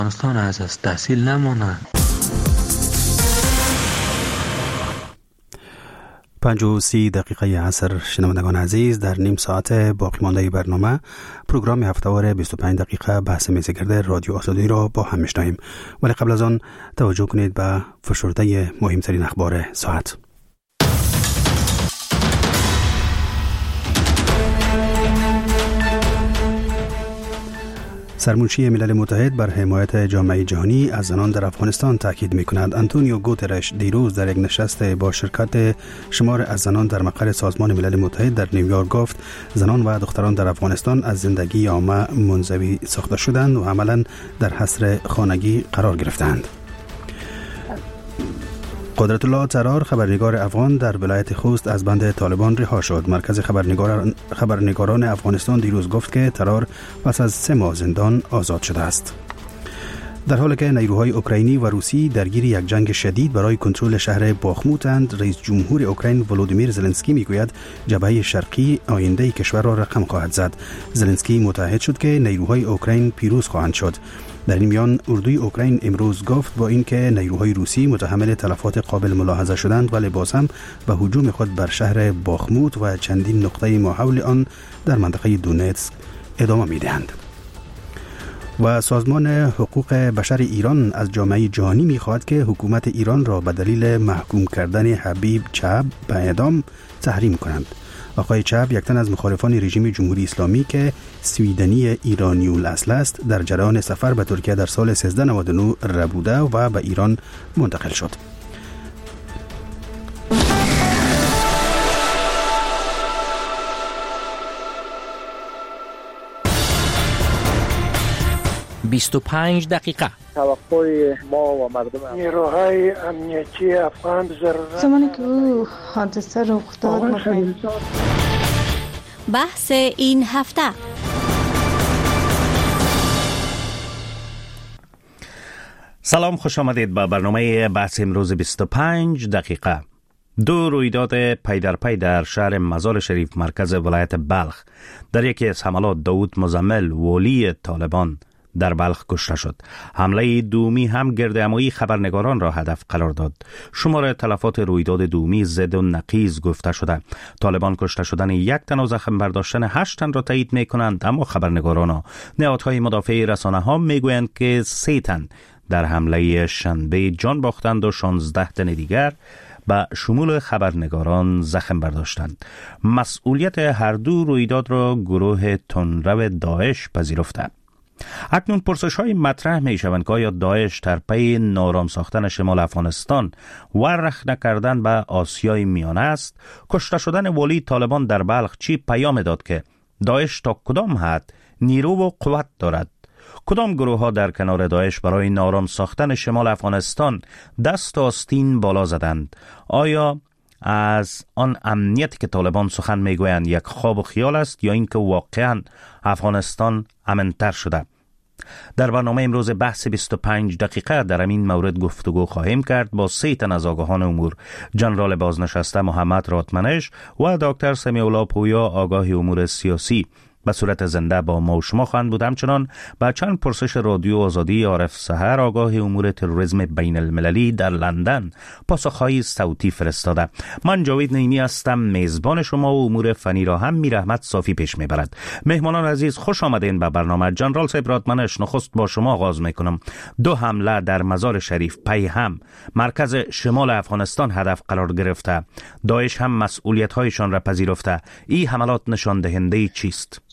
افغانستان از تحصیل نمانه. 5:30 عصر. شنوندگان عزیز، در نیم ساعت باقی مانده برنامه پروگرام هفته‌وار 25 دقیقه بحث میزگرد رادیو آزادی را با هم میشنویم، ولی قبل از آن توجه کنید به فشرده مهمترین اخبار ساعت. سرمنشی ملل متحد بر حمایت جامعه جهانی از زنان در افغانستان تاکید می‌کند. آنتونیو گوترش دیروز در یک نشست با شرکت شمار از زنان در مقر سازمان ملل متحد در نیویورک گفت زنان و دختران در افغانستان از زندگی عامه منزوی ساخته شدند و عملاً در حصر خانگی قرار گرفتند. قدرت الله ترار، خبرنگار افغان در ولایت خوست، از بند طالبان رها شد. مرکز خبرنگاران افغانستان دیروز گفت که ترار پس از 3 ماه زندان آزاد شده است. در حالی که نیروهای اوکراینی و روسی درگیر یک جنگ شدید برای کنترل شهر باخموتند، رئیس جمهور اوکراین ولودیمیر زلنسکی میگوید جبهه شرقی آینده کشور را رقم خواهد زد. زلنسکی متعهد شد که نیروهای اوکراین پیروز خواهند شد. در این میان اردوی اوکراین امروز گفت با اینکه نیروهای روسی متحمل تلفات قابل ملاحظه شدند، ولی باز هم به هجوم خود بر شهر باخموت و چندین نقطه محول آن در منطقه دونتسک ادامه می‌دهند. و سازمان حقوق بشر ایران از جامعه جهانی می‌خواهد که حکومت ایران را به دلیل محکوم کردن حبیب چاب به اعدام تحریم کنند. آقای چاب یک تن از مخالفان رژیم جمهوری اسلامی که سویدنی ایرانی الاصل است، در جریان سفر به ترکیه در سال 1399 ربوده و به ایران منتقل شد. «25 دقیقه». توقع ما و مردم نیروهای امنیتی افغان زمانی که او حادثه رخ داد بحث این هفته. سلام، خوش آمدید به برنامه بحث امروز 25 دقیقه. 2 رویداد پی در پی در شهر مزار شریف مرکز ولایت بلخ. در یکی از حملات داود مزمل، والی طالبان، در بلخ کشته شد. حمله دومی هم گردهمایی خبرنگاران را هدف قرار داد. شمار تلفات رویداد دومی ضد و نقیض گفته شده. طالبان کشته شدن 1 تن و زخم برداشتن 8 تن را تایید می کنند، اما خبرنگاران و نهادهای مدافع رسانه ها می گویند که 3 تن در حمله شنبه جان باختند و 16 تن دیگر به شمول خبرنگاران زخم برداشتند. مسئولیت هر دو رویداد را گروه تندرو داعش پذیرفته. اکنون پرسش های مطرح می شوند که آیا داعش در پی نارام ساختن شمال افغانستان و رخ نکردن به آسیای میانه است؟ کشته شدن والی طالبان در بلخ چی پیام داد که داعش تا کدام حد نیرو و قوت دارد؟ کدام گروه ها در کنار داعش برای نارام ساختن شمال افغانستان دست آستین بالا زدند؟ آیا از آن امنیتی که طالبان سخن میگویند یک خواب و خیال است یا اینکه واقعا افغانستان امن‌تر شده؟ در برنامه امروز بحث 25 دقیقه در این مورد گفتگو خواهیم کرد با 3 تن از آگاهان امور: جنرال بازنشسته محمد راتمنش و دکتر سمیع الله پویا، آگاه امور سیاسی. به صورت زنده با ما و شما خواهند بود. همچنان با چند پرسش رادیو آزادی عارف سحر، آگاه امور تروریسم بین المللی در لندن، پاسخهای صوتی فرستاده. من جاوید نعیمی هستم، میزبان شما و امور فنی را هم میر احمد صافی پیش میبرد. مهمانان عزیز، خوش آمدین به برنامه. جنرال صاحب راتمنش، نخست با شما آغاز میکنم. 2 حمله در مزار شریف پی هم مرکز شمال افغانستان هدف قرار گرفته. داعش هم مسئولیت هایشان را پذیرفته. این حملات نشان دهنده چیست؟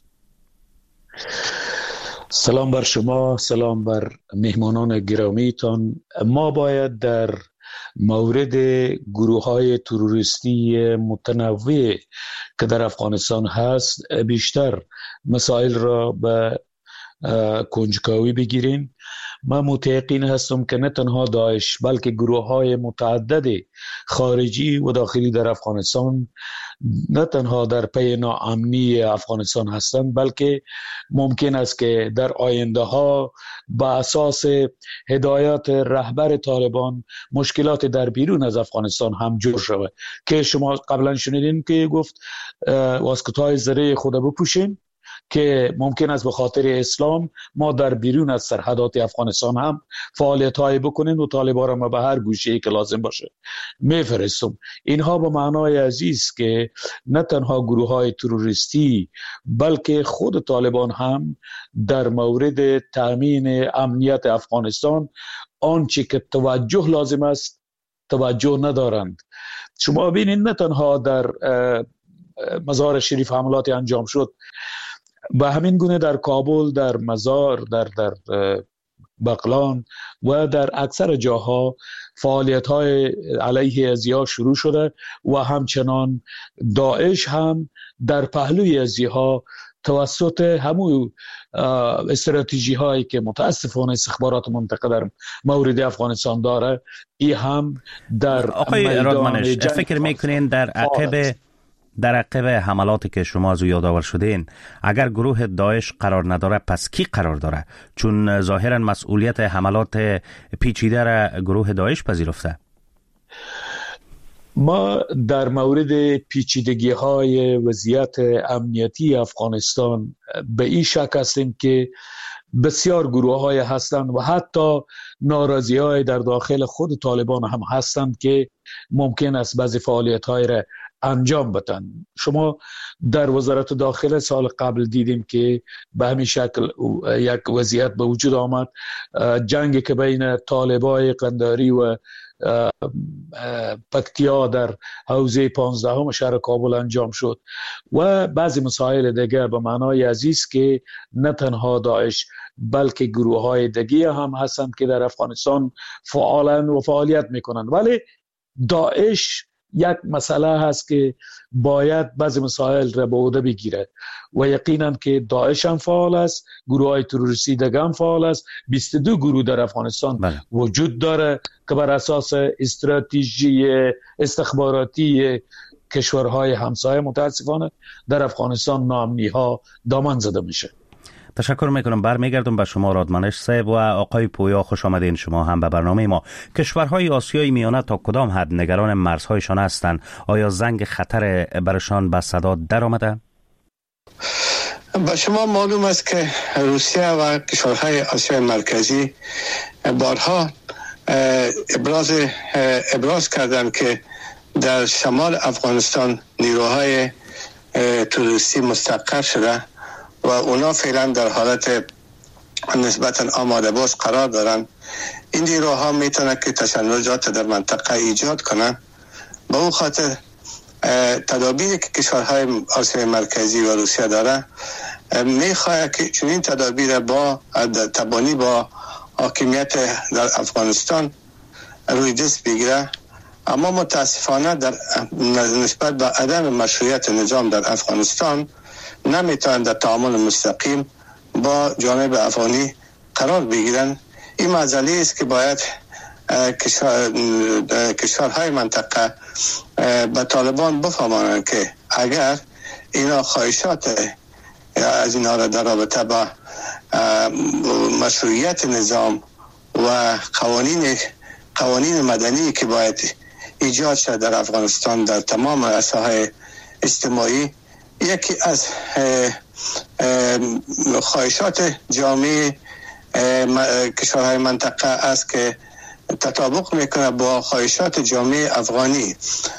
سلام بر شما، سلام بر مهمانان گرامیتان. ما باید در مورد گروه‌های تروریستی متنوع که در افغانستان هست بیشتر مسائل را به کنجکاوی بگیریم. من متیقن هستم که نه تنها داعش بلکه گروه‌های متعدد خارجی و داخلی در افغانستان نه تنها در پی ناامنی افغانستان هستند، بلکه ممکن است که در آینده ها با اساس هدایات رهبر طالبان مشکلات در بیرون از افغانستان هم جور شود که شما قبلا شنیدین که گفت واسکت‌های زره خود بپوشین که ممکن است به خاطر اسلام ما در بیرون از سرحدات افغانستان هم فعالیت‌های بکنیم و طالبان را ما به هر گوشه‌ای که لازم باشه میفرستم. اینها به معنای عزیز که نه تنها گروه‌های تروریستی بلکه خود طالبان هم در مورد تامین امنیت افغانستان آنچه که توجه لازم است توجه ندارند. شما ببینید نه تنها در مزار شریف حملات انجام شد، به همین گونه در کابل، در مزار، در بغلان و در اکثر جاها فعالیت‌های علیه ازیا شروع شده و همچنان داعش هم در پهلوی ازیها توسط همون استراتژی هایی که متاسفانه استخبارات منطقه در مورد افغانستان داره، ای هم در آقای رادمانش فکر میکنین در عقب حملاتی که شما از او یادآور شدین اگر گروه داعش قرار نداره پس کی قرار داره؟ چون ظاهرا مسئولیت حملات پیچیده را گروه داعش پذیرفته. ما در مورد پیچیدگی های وضعیت امنیتی افغانستان به این شک هستیم که بسیار گروه های هستند و حتی ناراضی های در داخل خود طالبان هم هستند که ممکن است بعضی فعالیت های را انجام بدن. شما در وزارت داخله سال قبل دیدیم که به همین شکل یک وضعیت به وجود آمد، جنگی که بین طالبای قنداری و پکتیا در حوزه 15 شهر کابل انجام شد و بعضی مسائل دیگر به معنای عزیز که نه تنها داعش بلکه گروه های دیگه هم هستند که در افغانستان فعالن و فعالیت میکنند. ولی داعش یک مسئله هست که باید بعضی مسائل را به عهده بگیره و یقینا که داعش هم فعال است، گروه های تروریستی دیگه هم فعال است. 22 گروه در افغانستان وجود داره که بر اساس استراتژی استخباراتی کشورهای همسایه متاسفانه در افغانستان ناامنی ها دامن زده میشه. تشکر میکنم. برمیگردم به شما رادمانش صاحب و آقای پویا، خوش آمدین شما هم به برنامه ما. کشورهای آسیای میانه تا کدام حد نگران مرزهایشان هستند؟ آیا زنگ خطر برشان به صدا در آمده؟ به شما معلوم است که روسیه و کشورهای آسیای مرکزی بارها ابراز کردند که در شمال افغانستان نیروهای تروریستی مستقر شده و اونا فعلا در حالت نسبتا آماده باش قرار دارن. این نیروها میتونه که تشنجات در منطقه ایجاد کنن. به اون خاطر تدابیری که کشورهای آسیای مرکزی و روسیه داره میخواد که چنین تدابیر با تبانی با حاکمیت در افغانستان روی دست بگیره، اما متاسفانه در نسبت به عدم مشروعیت نظام در افغانستان نمیتونن در تعامل مستقیم با جانب افغانی قرار بگیرن. این مسئله است که باید کشورهای منطقه به طالبان بفهمانند که اگر اینا خواهشات از اینا را در رابطه با مشروعیت نظام و قوانین مدنی که باید ایجاد شد در افغانستان در تمام ساحه اجتماعی، یکی از خواهشات جامعه کشورهای منطقه است که تطابق میکنه با خواهشات جامعه افغانی.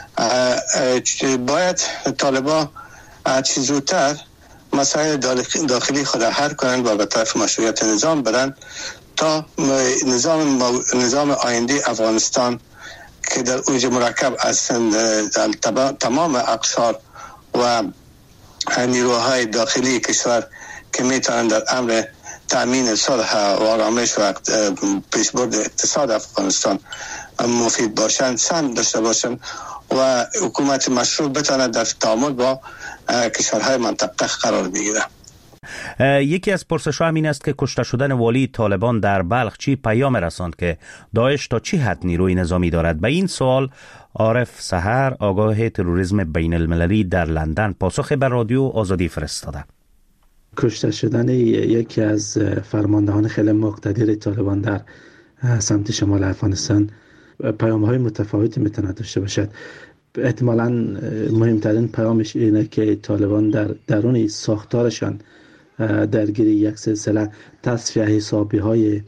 باید طالبان چه زودتر مسائل داخلی خود حل کنند و به طرف مشروعیت نظام برند تا نظام آینده افغانستان که در اوج مرکب از تمام اقشار و نیروهای داخلی کشور که میتونن در امر تامین صلح و آرامش و پیشبرد اقتصاد افغانستان مفید باشند سهم داشته باشند و حکومت مشروع بتونه در تعامل با کشورهای منطقه قرار بگیره. یکی از پرسش‌ها این است که کشته شدن والی طالبان در بلخ چی پیام رساند که داعش تا چی حد نیروی نظامی دارد؟ به این سوال عارف سحر، آگاه تروریسم بین المللی در لندن، پاسخ به رادیو آزادی فرستاده. کشته شدن یکی از فرماندهان خیلی مقتدر طالبان در سمت شمال افغانستان پیام‌های متفاوتی میتونه داشته باشد. احتمالاً مهمترین پیامش اینه که طالبان در درون ساختارشان درگیری یک سلسله تصفیه حسابی های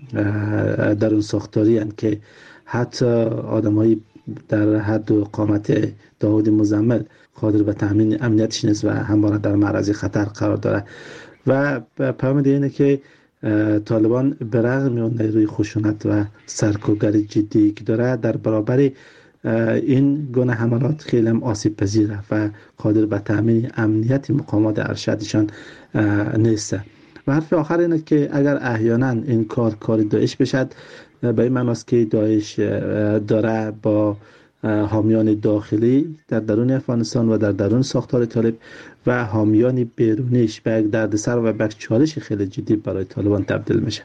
درون ساختاری هستند که حتی آدمایی در حد و قامت داود مزمل قادر به تامین امنیتش نیست و همواره در معرض خطر قرار داره. و پیام دیگه اینه که طالبان برغم اون نیروی خشونت و سرکوبگری جدی که داره در برابر این گونه حملات خیلی آسیب پذیره و قادر به تامین امنیت مقامات ارشدشان نیست. و حرف آخر اینه که اگر احیانا این کار داعش بشد، به این معنی است که داعش داره با حامیان داخلی در درون افغانستان و در درون ساختار طالب و حامیان بیرونیش به یک دردسر و به یک چالش خیلی جدی برای طالبان تبدیل میشه.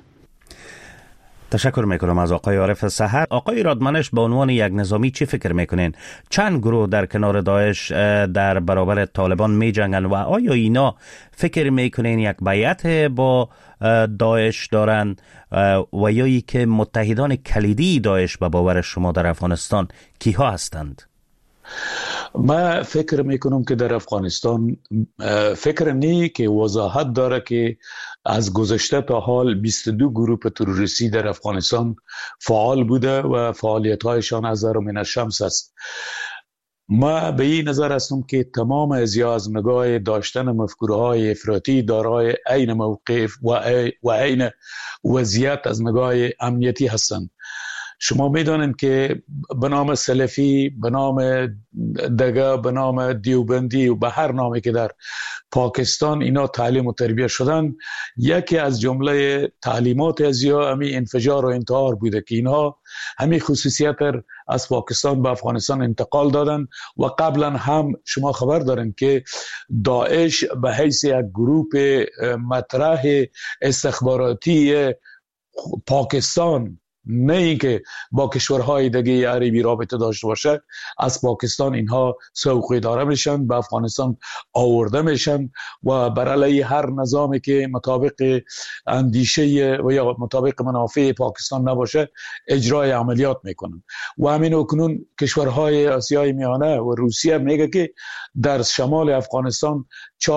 تشکر میکنم از آقای عارف سحر. آقای رادمنش به عنوان یک نظامی چی فکر میکنین؟ چند گروه در کنار داعش در برابر طالبان می جنگن و آیا اینا فکر میکنین یک بیعت با داعش دارن و یا ای که متحدان کلیدی داعش به باور شما در افغانستان کیها هستند؟ من فکر میکنم که در افغانستان فکر نی که وضاحت داره که از گذشته تا حال 22 گروه تروریستی در افغانستان فعال بوده و فعالیت‌هایشان از من الشمس است. ما به این نظر هستم که تمام از نگاه داشتن مفکورهای افراطی دارای عین موقف و عین وضعیت از نگاه امنیتی هستند. شما میدانید که به نام سلفی، به نام دگه، به نام دیوبندی و به هر نامی که در پاکستان اینا تعلیم و تربیت شدن، یکی از جمله تعلیمات ازیا همین انفجار و انتحار بوده که اینها همین خصوصیت از پاکستان به افغانستان انتقال دادن. و قبلا هم شما خبر دارین که داعش به حیث یک گروه مطرح استخباراتی پاکستان، نه اینکه با کشورهای دیگه عربی رابطه داشته باشه، از پاکستان اینها سوق داره میشن، به افغانستان آورده میشن و بر علیه هر نظامی که مطابق اندیشه و یا مطابق منافع پاکستان نباشه اجرای عملیات میکنن. و همین اکنون کشورهای آسیای میانه و روسیه میگه که در شمال افغانستان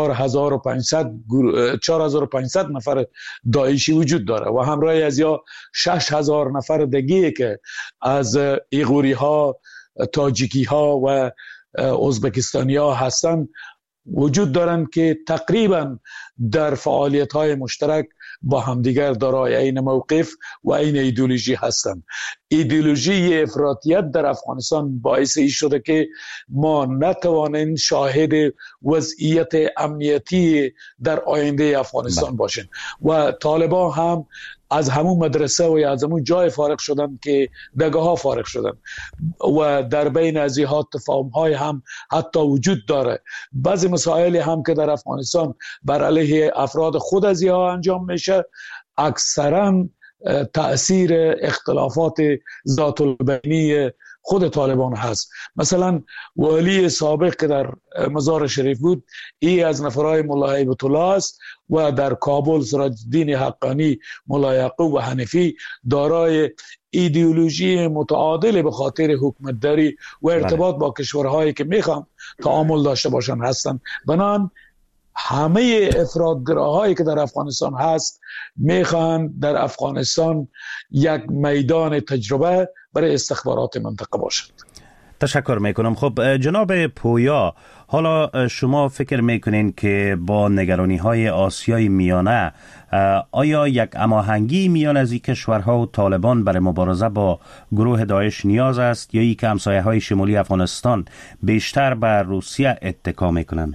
4500 نفر داعشی وجود داره و همراه از یا 6000 نفر دیگه که از ایغوری ها، تاجیکی ها و ازبکستانی ها هستن وجود دارند که تقریبا در فعالیت های مشترک با همدیگر دارای این موقف و این ایدئولوژی هستند. ایدئولوژی افراطیت در افغانستان باعث این شده که ما نتوانیم شاهد وضعیت امنیتی در آینده افغانستان باشیم و طالبان هم از همون مدرسه و از همون جای فارغ شدن که دگه ها فارغ شدن و در بین از اینها تفاهم های هم حتی وجود داره. بعضی مسائلی هم که در افغانستان بر علیه افراد خود از اینها انجام میشه اکثرا تأثیر اختلافات ذات البینی خود طالبان هست. مثلا والی سابق که در مزار شریف بود ای از نفرهای ملا هیبت الله است و در کابل سراج الدین حقانی، ملا یعقوب و حنفی دارای ایدئولوژی متعادل به خاطر حکومتداری و ارتباط با کشورهایی که میخوان تعامل داشته باشن هستند. بنان همه افراطگراهایی که در افغانستان هست میخوان در افغانستان یک میدان تجربه برای استخبارات منطقه باشد. تشکر میکنم. خب جناب پویا، حالا شما فکر میکنین که با نگرانی های آسیای میانه آیا یک هماهنگی میان از این کشورها و طالبان برای مبارزه با گروه داعش نیاز است یا ای که همسایه های شمالی افغانستان بیشتر بر روسیه اتکا میکنند؟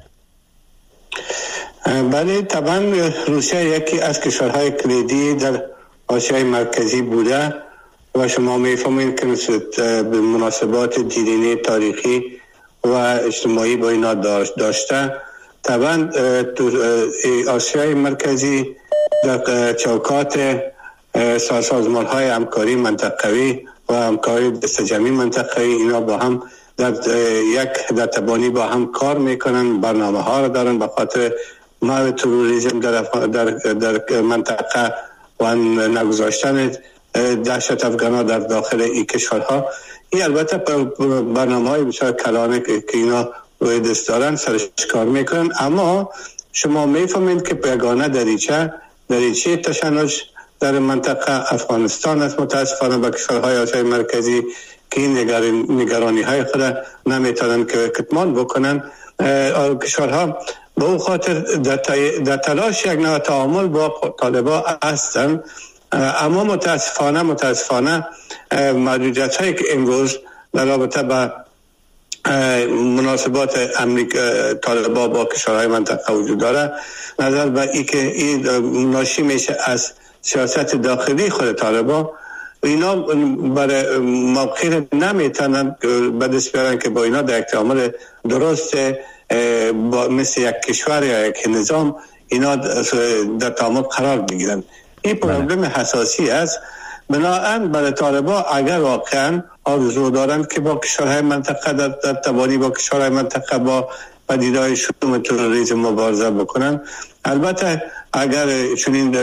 بله، طبعا روسیه یکی از کشورهای کلیدی در آسیای مرکزی بوده و شما میفهمید که به مناسبات دیرینه تاریخی و اجتماعی با اینا داشته. طبعا آسیای مرکزی در چوکات سازمان های همکاری منطقوی و همکاری دستجمعی منطقوی اینا با هم در تبانی با هم کار میکنن، برنامه ها رو دارن به خاطر محو تروریسم در منطقه و نگذاشتن دهشت افغان‌ها در داخل این کشورها. این البته برنامه های بسیار کلانه که اینا روی دست دارن سرش کار میکنن، اما شما میفهمید که یگانه دریچه تشنج در منطقه افغانستان است. متاسفانه با کشورهای آسیای مرکزی که این نگرانی های خود نمیتونن که کتمان بکنن، کشورها به او خاطر در تلاش یک نوع تعامل با طالبان هستند. اما متاسفانه محدودیت هایی که امروز در رابطه با مناسبات طالبان با کشورهای منطقه وجود داره، نظر به ای که این ناشی میشه از سیاست داخلی خود طالبان. اینا برای موقعی نمیتونن به دست بیارن که با اینا در یک تعامل درست مثل یک کشور یا یک نظام اینا در تعامل قرار بگیرن. این پروبلم حساسی است. بنابراین برای طالبان اگر واقعا آرزو دارن که با کشورهای منطقه در توانی با کشورهای منطقه با پدیده‌های شوم تروریسم مبارزه بکنن، البته اگر چنین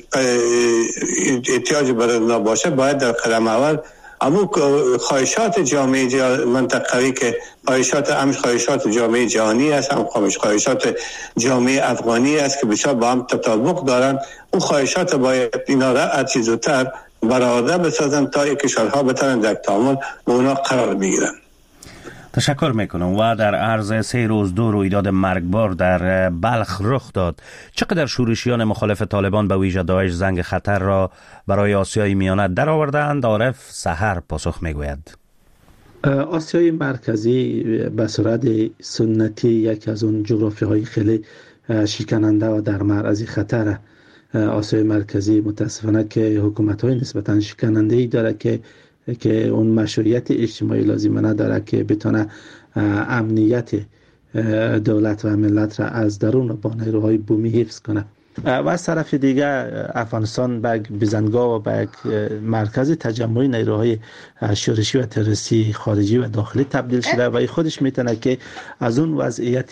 احتیاج برای باشه باید در قدم اول اما خواهشات جامعه منطقه‌ای که خواهشات جامعه جهانی است، هم خواهشات جامعه افغانی است که بسیار با هم تطابق دارند، اون خواهشات باید اینا را از زودتر برآورده بسازن تا این کشورها بتونن در تعامل با اونا قرار بگیرن. تشکر میکنم. و در عرض 3 روز 2 رویداد مرگبار در بلخ رخ داد. چقدر شورشیان مخالف طالبان به ویژه داعش زنگ خطر را برای آسیای میانه درآوردند؟ عارف سحر پاسخ میگوید. آسیای مرکزی به صورت سنتی یکی از اون جغرافیاهای خیلی شکننده و در معرض خطر. آسیای مرکزی متاسفانه که حکومت‌های نسبتاً شکننده‌ای داره که اون مشروعیت اجتماعی لازمه نداره که بتونه امنیت دولت و ملت را از درون با نیروهای بومی حفظ کنه. و از طرف دیگه افغانستان به بزنگاه و به مرکز تجمع نیروهای شورشی و تروریستی خارجی و داخلی تبدیل شده و خودش میتونه که از اون وضعیت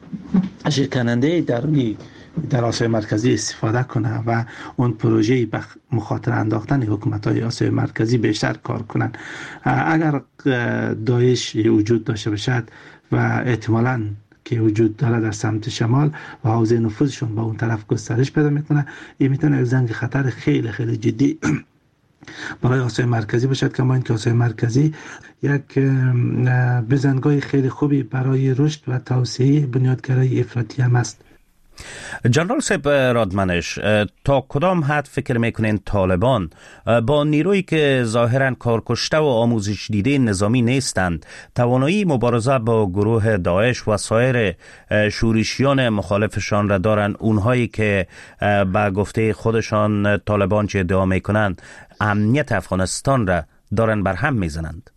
شکننده درونی در آسیای مرکزی استفاده کنه و اون پروژه‌ای به مخاطره انداختن حکومت‌های آسیای مرکزی بیشتر کار کنن. اگر داعش وجود داشته باشد و احتمالاً که وجود داره در سمت شمال و حوزه نفوذشون با اون طرف گسترش پیدا میکنه، این میتونه زنگ خطر خیلی خیلی جدی برای آسیای مرکزی باشد. کما اینکه آسیای مرکزی یک بزنگاه خیلی خوبی برای رشد و توسعه بنیادگرای افراطی هم است. جنرال سیب رادمنش، تا کدام حد فکر میکنین طالبان با نیرویی که ظاهرا کارکشته و آموزش دیده نظامی نیستند توانایی مبارزه با گروه داعش و سایر شورشیان مخالفشان را دارند، اونهایی که به گفته خودشان طالبان چه ادعا میکنند امنیت افغانستان را دارن برهم میزنند؟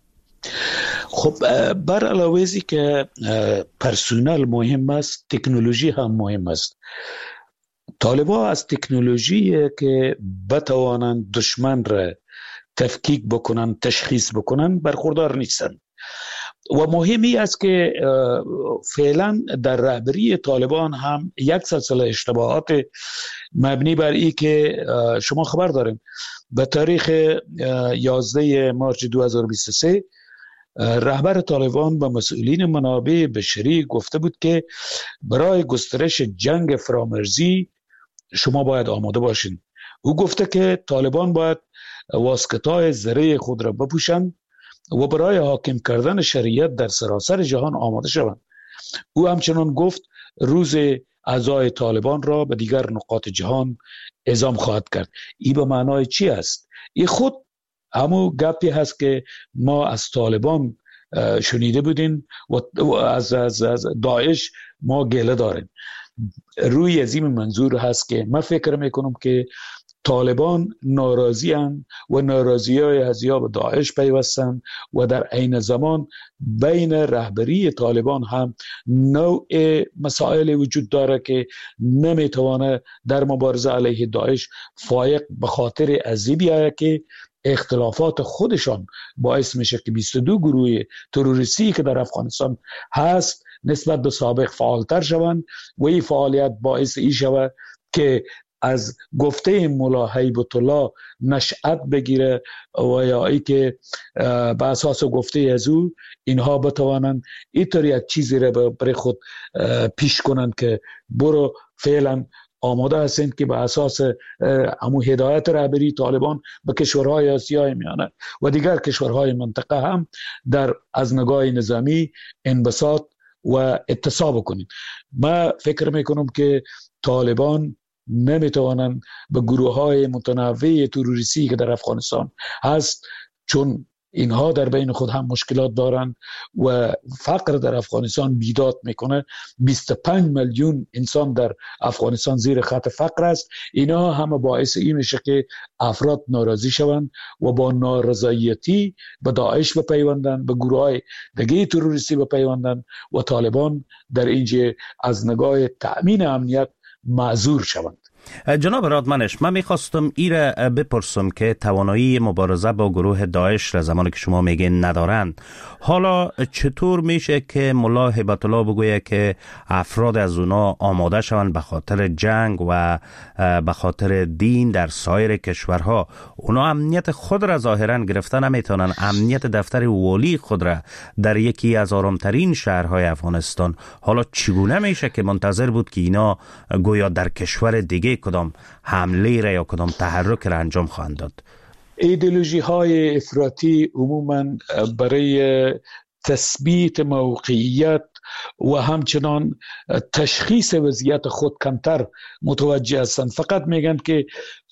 خب بر علاوه ازی که پرسونل مهم است، تکنولوژی هم مهم است. طالبان از تکنولوژی که بتوانند دشمن را تفکیک بکنن، تشخیص بکنن برخوردار نیستند و مهمی است که فعلا در رهبری طالبان هم یک سلسله اشتباهات مبنی بر این که شما خبر دارین به تاریخ 11 مارس 2023 رهبر طالبان با مسئولین منابع بشری گفته بود که برای گسترش جنگ فرامرزی شما باید آماده باشین. او گفته که طالبان باید واسکتای زره خود را بپوشند و برای حاکم کردن شریعت در سراسر جهان آماده شوند. او همچنان گفت روز اعضای طالبان را به دیگر نقاط جهان اعزام خواهد کرد. این به معنای چی است؟ این خود همون گپی هست که ما از طالبان شنیده بودیم و از داعش ما گله داریم. روی از این منظور هست که من فکر میکنم که طالبان ناراضی هستند و ناراضی های هزیا به داعش پیوستند و در عین زمان بین رهبری طالبان هم نوع مسائل وجود داره که نمیتوانه در مبارزه علیه داعش فایق به خاطر عذیبی آید که اختلافات خودشان باعث میشه که 22 گروه تروریستی که در افغانستان هست نسبت به سابق فعالتر شوند و این فعالیت باعث این شود که از گفته مولا هیبت الله نشأت بگیره و یا ای که به اساس گفته از او اینها بتوانند اینطور یک چیزی را برای خود پیش کنند که برو فعلا آماده هستند که به اساس همون هدایت رهبری طالبان به کشورهای آسیای میانه و دیگر کشورهای منطقه هم در از نگاه نظامی انبساط و اتساع بکنید. من فکر میکنم که طالبان نمیتوانند به گروه های متنوع تروریستی که در افغانستان هست، چون اینها در بین خود هم مشکلات دارند و فقر در افغانستان بیداد میکنه. 25 میلیون انسان در افغانستان زیر خط فقر است. اینا همه باعث این میشه که افراد ناراضی شوند و با نارضایتی به داعش بپیوندند، به گروه های دیگه تروریستی بپیوندند و طالبان در اینجا از نگاه تأمین امنیت معذور شوند. جناب رادمنش، من میخواستم ایره بپرسم که توانایی مبارزه با گروه داعش را زمانی که شما میگین ندارند، حالا چطور میشه که ملا هیبت الله بگویه که افراد از اونا آماده شوند به خاطر جنگ و به خاطر دین در سایر کشورها؟ اونا امنیت خود را ظاهرا گرفته نمیتونن، امنیت دفتر والی خود را در یکی از آرامترین شهرهای افغانستان. حالا چگونه میشه که منتظر بود که اینا گویا در کشور دیگه کدام حمله را یا کدام تحرک را انجام خواهند داد؟ ایدئولوژی های افراطی عموما برای تثبیت موقعیت و همچنان تشخیص وضعیت خود کمتر متوجه هستند. فقط میگن که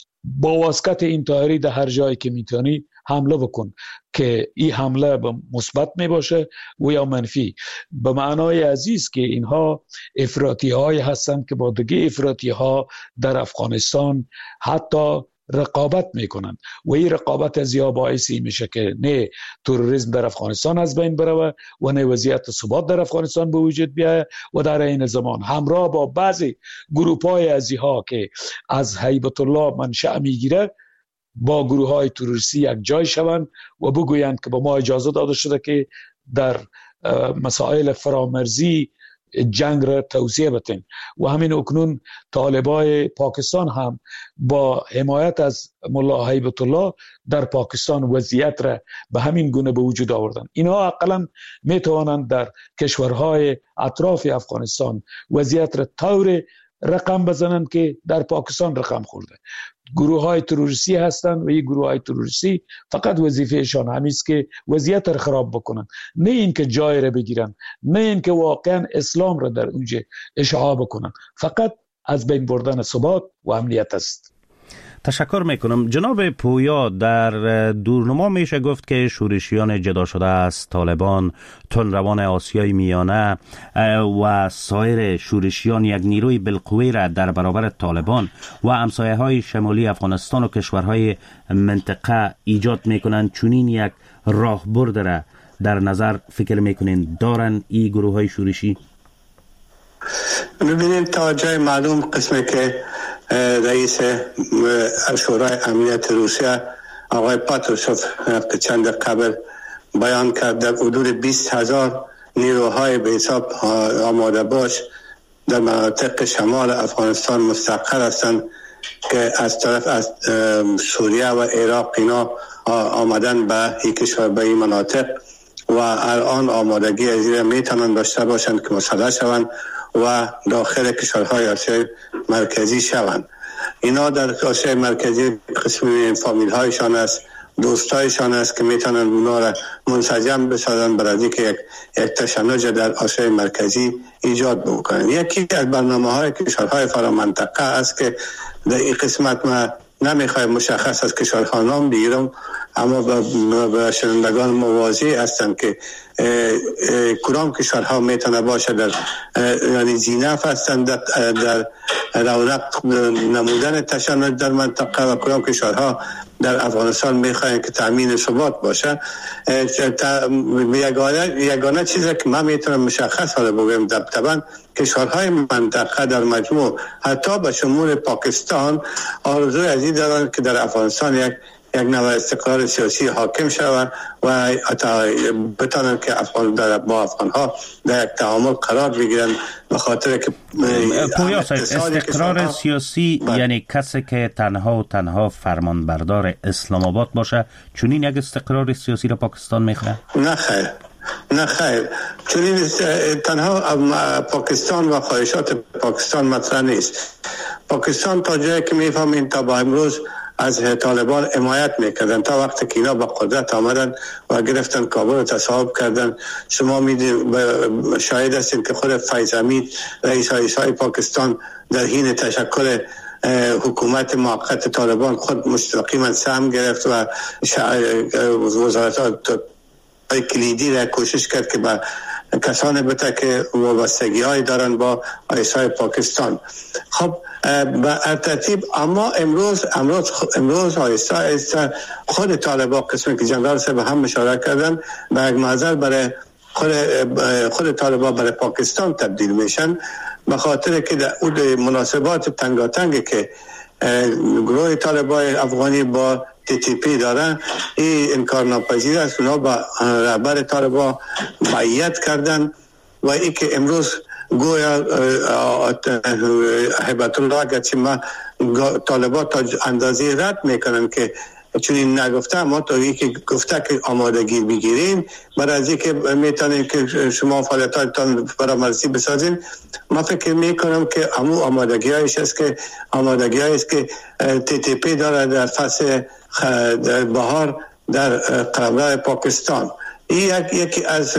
با واسطه انتحاری در هر جایی که میتونی حمله بکن، که این حمله مثبت می باشه و یا منفی. به معنای عزیز که اینها افراطی های هستند که با دیگه افراطی ها در افغانستان حتی رقابت میکنند و این رقابت از یا باعثی میشه که نه تروریسم در افغانستان از بین بره و نه وضعیت ثبات در افغانستان به وجود بیاید و در این زمان همراه با بعضی گروپ‌های ازیها که از هیبت الله منشأ میگیره با گروه های تروریستی یک جای شوند و بگویند که به ما اجازه داده شده که در مسائل فرامرزی جنگ را توسعه بدیم. و همین اکنون طالبای پاکستان هم با حمایت از ملا هیبت الله در پاکستان وضعیت را به همین گونه به وجود آوردن. اینها اقلا می توانند در کشورهای اطراف افغانستان وضعیت را طور رقم بزنند که در پاکستان رقم خورده. گروه های تروریستی هستند و این گروه های تروریستی فقط وظیفهشان همیست که وضعیت را خراب بکنن، نه اینکه جای را بگیرن، نه اینکه واقعا اسلام را در اونجا اشاعه بکنن. فقط از بین بردن ثبات و امنیت است. تشکر میکنم. جناب پویا، در دورنما میشه گفت که شورشیان جدا شده از طالبان، تندروان آسیای میانه و سایر شورشیان یک نیروی بالقوه را در برابر طالبان و همسایه های شمالی افغانستان و کشورهای منطقه ایجاد میکنند. چنین یک راهبرد را در نظر فکر میکنین دارن این گروه های شورشی؟ ببینید تا جای معلوم قسمی که رئیس شورای امنیت روسیه آقای پاتروشوف چند قبل بیان کرد در حدود 20,000 نیروهای به حساب آماده باش در مناطق شمال افغانستان مستقر هستند که از طرف از سوریه و عراق اینا آمدن به این کشور، به این مناطق و الان آمادگی از این میتونن داشته باشند که مسلح شوند و داخل کشورهای آسیای مرکزی شوند. اینا در آسیای مرکزی قسمی فامیل هایشان است، دوستایشان است که میتونن اونا را منسجم بسازن برای که یک تشنج در آسیای مرکزی ایجاد بکنن. یکی از برنامه‌های کشورهای فرامنطقه است که در این قسمت ما نمیخوایم مشخص از کشورها نام بگیرم، اما به شنوندگان موازی هستند که کدام کشورها میتونه باشه در یعنی زینف هستند در رونق نمودن تشنج در منطقه و کدام کشورها در افغانستان میخواین که تامین ثبات باشه. یگانه چیزی که من میتونم مشخص حالا بگم طبعا کشورهای منطقه در مجموع حتی به شمول پاکستان آرزوی از این دارن که در افغانستان یک یک نوع استقرار سیاسی حاکم شود و بتانن که با افغان ها در یک تعامل قرار بگیرن، به خاطر که پویا صاحب استقرار سیاسی یعنی کسی که تنها فرمان بردار اسلام آباد باشه، چون این یک استقرار سیاسی را پاکستان میخواه؟ نه خیر، چون این تنها پاکستان و خواهشات پاکستان مطرح نیست. پاکستان تا جایی که میفهمین تا با امروز از طالبان حمایت میکردن، تا وقتی که اینا به قدرت آمدن و گرفتن کابل رو تصاحب کردن. شما شاهد هستین که خود فیض حمید رئیس پاکستان در حین تشکل حکومت موقت طالبان خود مستقیما سهم گرفت و وزارت کلیدی را کوشش کرد که با کسانی بده که وابستگی های دارن با رئیسای پاکستان. خب به ترتیب، اما امروز آیسته خود طالبان، قسمی که جنرال صاحب هم مشارکت کردن، به یک معذر برای خود طالبان برای پاکستان تبدیل میشن، به خاطر که در مناسبات تنگاتنگی که گروه طالبان افغانی با TTP دارن، این انکار ناپذیر است. اونا با رهبر طالبان بیعت کردن و این که امروز گویا هیبت الله گرچه ما طالبان تا اندازه رد میکنن که چون این نگفته، اما تا یکی گفته که آمادگی بگیرین برای از اینکه میتونین که شما فعالیتاتون برآمدی بسازین. ما فکر میکنم که همون آمادگی است که TTP داره در فصل بهار در قلمرو پاکستان. این یکی از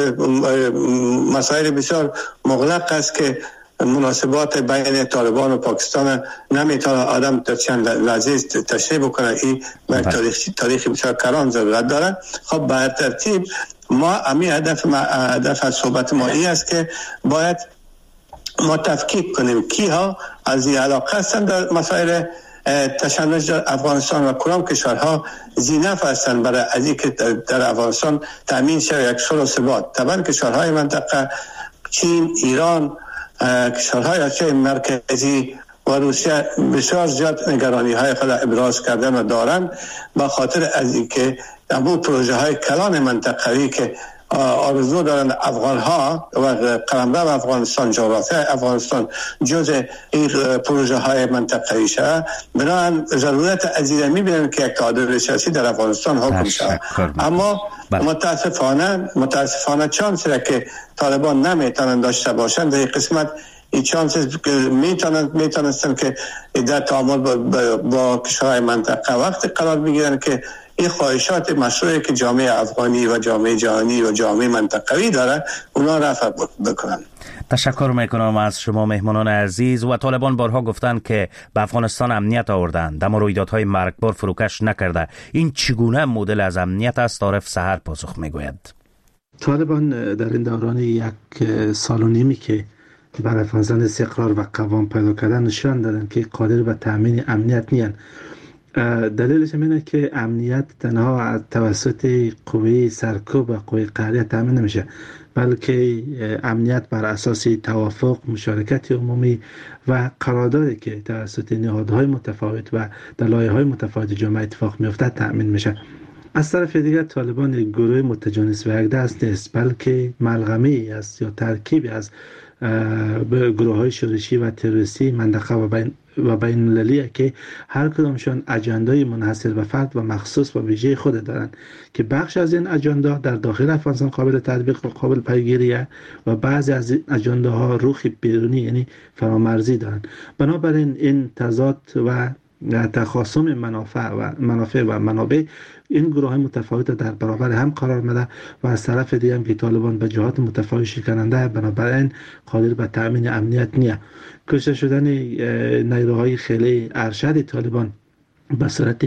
مسائل بسیار مغلق است که مناسبات بین طالبان و پاکستان نمیتونه آدم در چند لحظه تشریح بکنه. این تاریخ بسیار کلان ضرورت داره. خب به ترتیب ما هدف از صحبت ما این است که باید ما تفکیک کنیم کیها از این علاقه هستند در مسائل تشنج در افغانستان و کدام کشورها زینف هستند برای از اینکه در افغانستان تامین شود یک صلح و ثبات. طبعا کشورهای منطقه چین، ایران، کشورهای آسیای مرکزی و روسیه بسیار زیاد نگرانی های خود ابراز کردن و دارند، به خاطر از اینکه در پروژه های کلان منطقه‌ای که آرزو دارند افغان ها و قلمرو افغانستان، جغرافی افغانستان جزء این پروژه های منطقه‌ای شود، بنابراین ضرورت از این می‌بینن که یک تعادل سیاسی در افغانستان حاکم شود. اما متاسفانه چانسی را که طالبان نمیتونن داشته باشند در این قسمت، این چانسی که میتونستن که در تعامل با کشورهای منطقه وقتی قرار بگیرن که این خواهشات مشروعی که جامعه افغانی و جامعه جهانی و جامعه منطقوی داره اونا رفع بکنن. تشکر میکنم از شما مهمانان عزیز. و طالبان بارها گفتن که به افغانستان امنیت آوردند، اما رویدادهای مرگبار فروکش نکرده. این چگونه مدل از امنیت است؟ عارف سحر پاسخ میگوید. طالبان در این دوران 1 سال و نیمی که برای افغانستان استقرار و قوام پیدا کردن نشان دادن که قادر به تامین امنیت نیستند. دلیلش اینه که امنیت تنها از توسط قوه سرکوب و قوه قهریه تامین نمیشه، بلکه امنیت بر اساس توافق، مشارکت عمومی و قراردادی که توسط نهادهای متفاوت و در لایه‌های متفاوت جامعه اتفاق میفته تامین میشه. از طرف دیگر طالبان گروه متجانس و یک دست نیست، بلکه ملغمه‌ای است یا ترکیبی از گروه‌های شورشی و تروریستی منطقه و بین المللی که هر کدامشان اجندای منحصر به فرد و مخصوص و ویژه خود دارند که بخش از این اجندا در داخل افغانستان قابل تطبیق و قابل پیگیریه و بعضی از این اجنداها روح بیرونی یعنی فرامرزی دارند. بنابراین این تضاد و تخاصم منافع و منابع این گروه متفاوت در برابر هم قرار میده و از طرف دیگه هم که طالبان به جهات متفاوت شکننده، بنابراین قادر به تامین امنیت نیست. کشته شدن نیروهای خیلی ارشد طالبان به صورت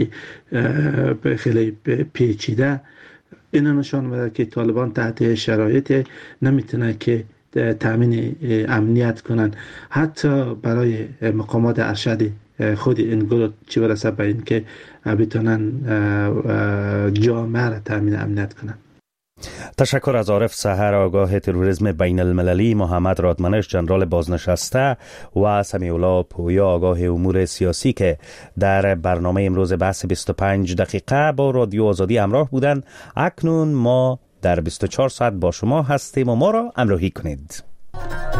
خیلی پیچیده این نشان میده که طالبان تحت شرایط نمیتونه که تامین امنیت کنن، حتی برای مقامات ارشد خود این گروه چی برسه به این که بتونن جامعه را تامین امنیت کنن. تشکر از عارف سحر، آگاه تروریسم بین المللی، محمد رادمنش، جنرال بازنشسته، و سمیع الله پویا، آگاه امور سیاسی که در برنامه امروز بحث 25 دقیقه با رادیو آزادی همراه بودند. اکنون ما در 24 ساعت با شما هستیم و ما را همراهی کنید.